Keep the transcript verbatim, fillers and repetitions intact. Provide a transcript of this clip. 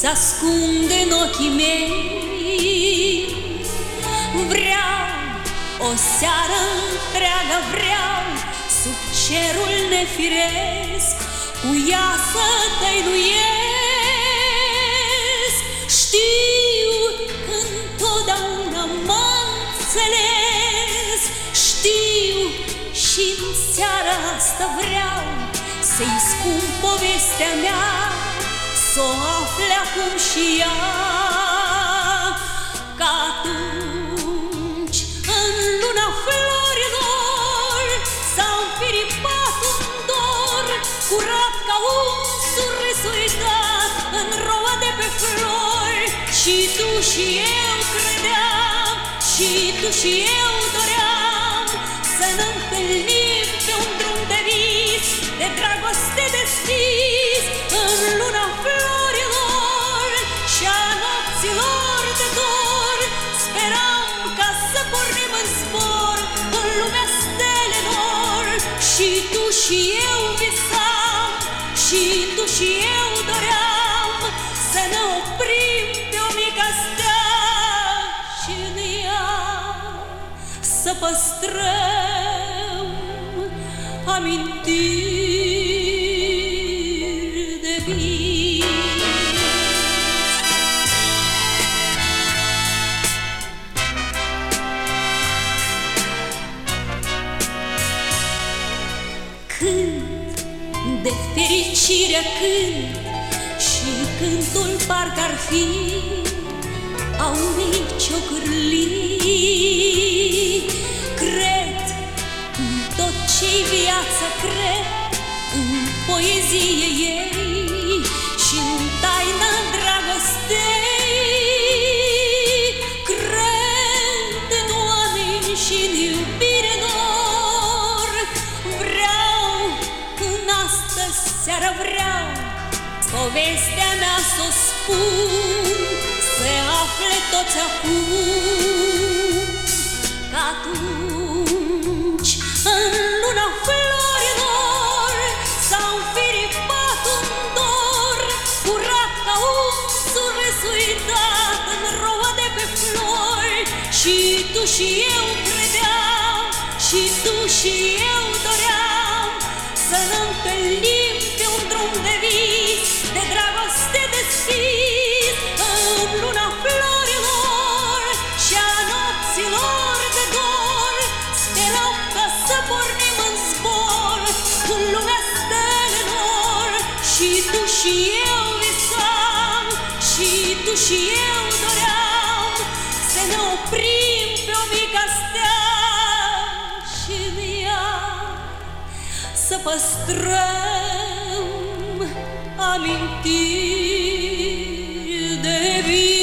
se ascunde în ochii mei. Vreau o seară întreagă, vreau sub cerul nefiresc cu ea să tăinuiesc. Știu că întotdeauna m-a înțeles, știu și-n seara asta vreau să-i spun povestea mea, s-o afle acum și ea. Că atunci, în luna florilor, s-a înfiripat un dor, curat ca un surâs uitat în roa de pe flori. Și tu și eu credeam, și tu și eu doream să ne întâlnim pe un drum de vis, de dragoste deschis, în luna florilor și a nopților de dor. Speram ca să pornim în zbor în lumea stelelor. Și tu și eu visam, și tu și eu doream să ne oprim pe o mică stea și în ea să păstrăm amintiri de vis. Cânt de fericire, cânt și cântul parcă ar fi a unei ciocârlii. Cred în tot ce-i viață, cred în poezie ei și în taina dragostei. Cred în oameni și în iubire lor. Vreau în astă seară, vreau povestea mea s-o spun, se afle toți acum. Că atunci, în luna florilor, s-a înfiripat un dor, curat ca un surâs uitat în roa de pe flori. Și tu și eu credeam, și tu și eu doream să ne întâlnim pe un drum de vis, de dragoste deschis, în luna florilor și a nopților de dor. Speram ca să pornim în zbor în lumea stelelor. Și tu și eu visam, și tu și eu doream să ne oprim pe o mică stea și în ea să păstrăm amintiri de vis.